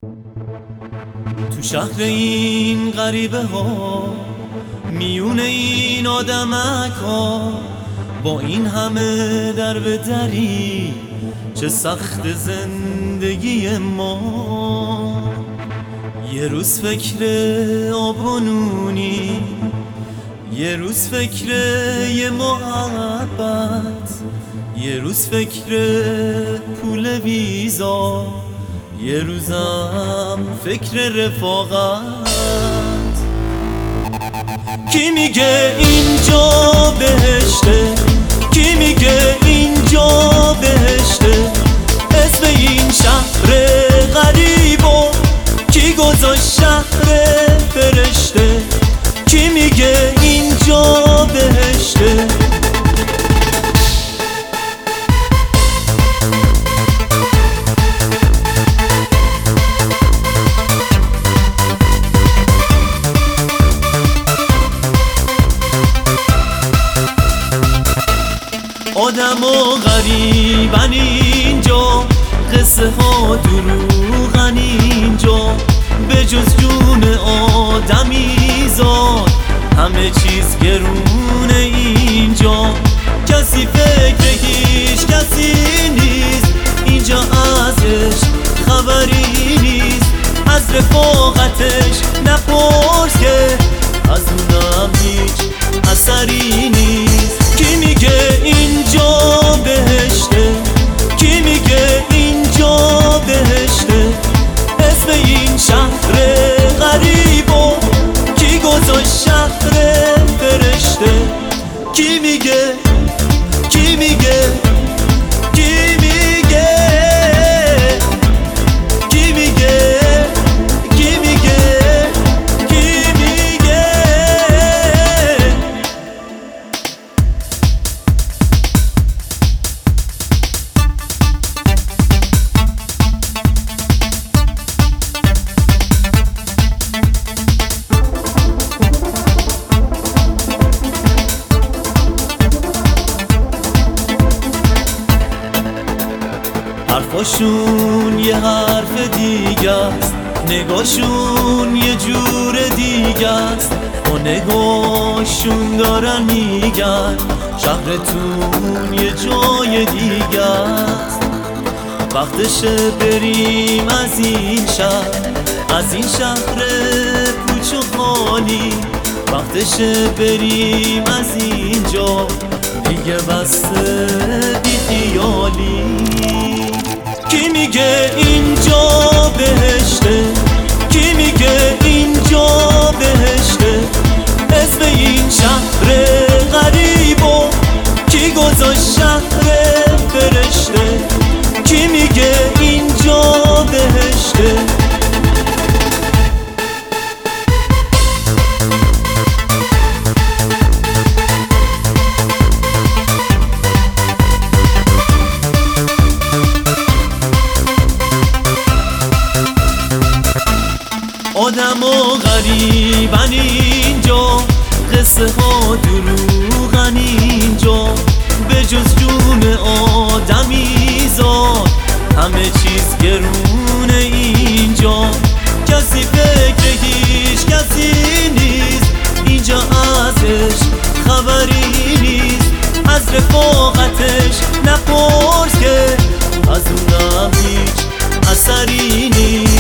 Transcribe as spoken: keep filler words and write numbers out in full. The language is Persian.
تو شهر این غریبه ها، میون این آدمک ها، با این همه در به دری، چه سخت زندگی ما. یه روز فکر آب و نونی، یه روز فکر یه محبت، یه روز فکر پول ویزا، یه روزم فکر رفاقت. کی میگه اینجا بهشته؟ کی میگه اینجا بهشته؟ اسم این شهر غریبو کی گذاشت شهر فرشته؟ کی میگه اینجا بهشته؟ آدم و غریبن اینجا، قصه ها دروغن اینجا، به جز جون آدمی زاد همه چیز گرونه اینجا. کسی فکر هیچ کسی نیست اینجا، ازش خبری نیست، از رفاقتش نپرس که از اونم هیچ اثری نیست. کی میگه اینجا بهشته؟ کی میگه اینجا بهشته؟ اسم این شهر غریبو کی گذاشت شهر فرشته؟ کی میگه؟ کی میگه؟ کی میگه؟ کی میگه؟ کی میگه؟ کی میگه؟ حرفاشون یه حرف دیگه است، نگاشون یه جور دیگه است، با نگاشون دارن میگن شهرتون یه جای دیگه است. وقتشه بریم از این شهر، از این شهر پوچ و خالی، وقتشه بریم از اینجا دیگه، بسته بی خیالی. کی میگه اینجا بهشته؟ کی میگه اینجا بهشته؟ اسم این شهر غریبو کی گذاشت شهر فرشته؟ کی میگه اینجا بهشته؟ آدم و غریبن اینجا، قصه ها دروغن اینجا، به جز جون آدمی زاد همه چیز گرونه اینجا. کسی فکر هیچ کسی نیست اینجا، ازش خبری نیست، از رفاقتش نپرس که از اونم هیچ اثری نیست.